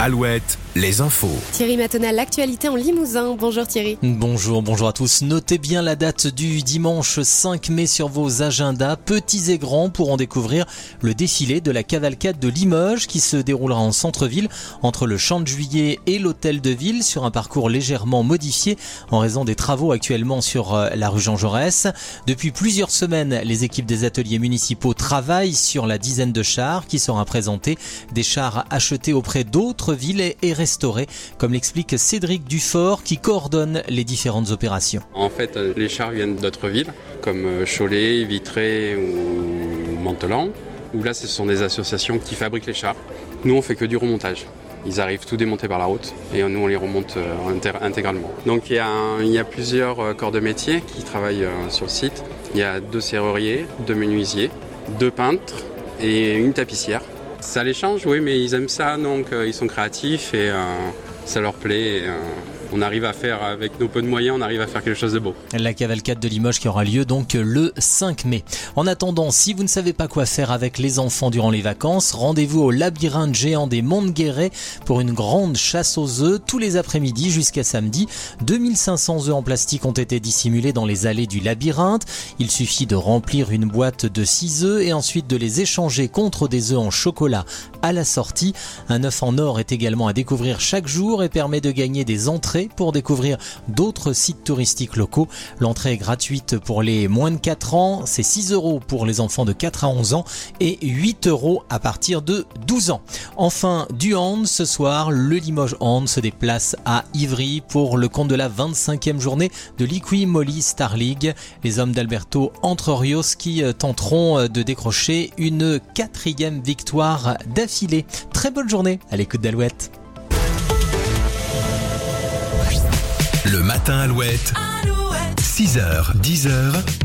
Alouette, les infos. Thierry Matonal, l'actualité en Limousin. Bonjour Thierry. Bonjour à tous. Notez bien la date du dimanche 5 mai sur vos agendas. Petits et grands pourront découvrir le défilé de la cavalcade de Limoges qui se déroulera en centre-ville entre le Champ de Juillet et l'Hôtel de Ville sur un parcours légèrement modifié en raison des travaux actuellement sur la rue Jean Jaurès. Depuis plusieurs semaines, les équipes des ateliers municipaux travaillent sur la dizaine de chars qui seront présentés. Des chars achetés auprès d'autres villes et restaurés, comme l'explique Cédric Dufort qui coordonne les différentes opérations. En fait, les chars viennent d'autres villes, comme Cholet, Vitré ou Mantelan, où là, ce sont des associations qui fabriquent les chars. Nous, on fait que du remontage. Ils arrivent tout démontés par la route et nous, on les remonte intégralement. Donc, il y a plusieurs corps de métier qui travaillent sur le site. Il y a 2 serruriers, 2 menuisiers, 2 peintres et une tapissière. Ça les change, oui, mais ils aiment ça, donc ils sont créatifs et ça leur plaît. On arrive à faire, avec nos peu de moyens, on arrive à faire quelque chose de beau. La cavalcade de Limoges qui aura lieu donc le 5 mai. En attendant, si vous ne savez pas quoi faire avec les enfants durant les vacances, rendez-vous au labyrinthe géant des Monts de Guéret pour une grande chasse aux œufs tous les après-midi jusqu'à samedi. 2500 œufs en plastique ont été dissimulés dans les allées du labyrinthe. Il suffit de remplir une boîte de 6 œufs et ensuite de les échanger contre des œufs en chocolat à la sortie. Un œuf en or est également à découvrir chaque jour et permet de gagner des entrées pour découvrir d'autres sites touristiques locaux. L'entrée est gratuite pour les moins de 4 ans, c'est 6 € pour les enfants de 4 à 11 ans et 8 € à partir de 12 ans. Enfin, du hand, ce soir, le Limoges Hand se déplace à Ivry pour le compte de la 25e journée de l'Iqui Moly Star League. Les hommes d'Alberto Entre Rios qui tenteront de décrocher une 4e victoire d'affilée. Très bonne journée à l'écoute d'Alouette. Le matin Alouette. 6h, 10h.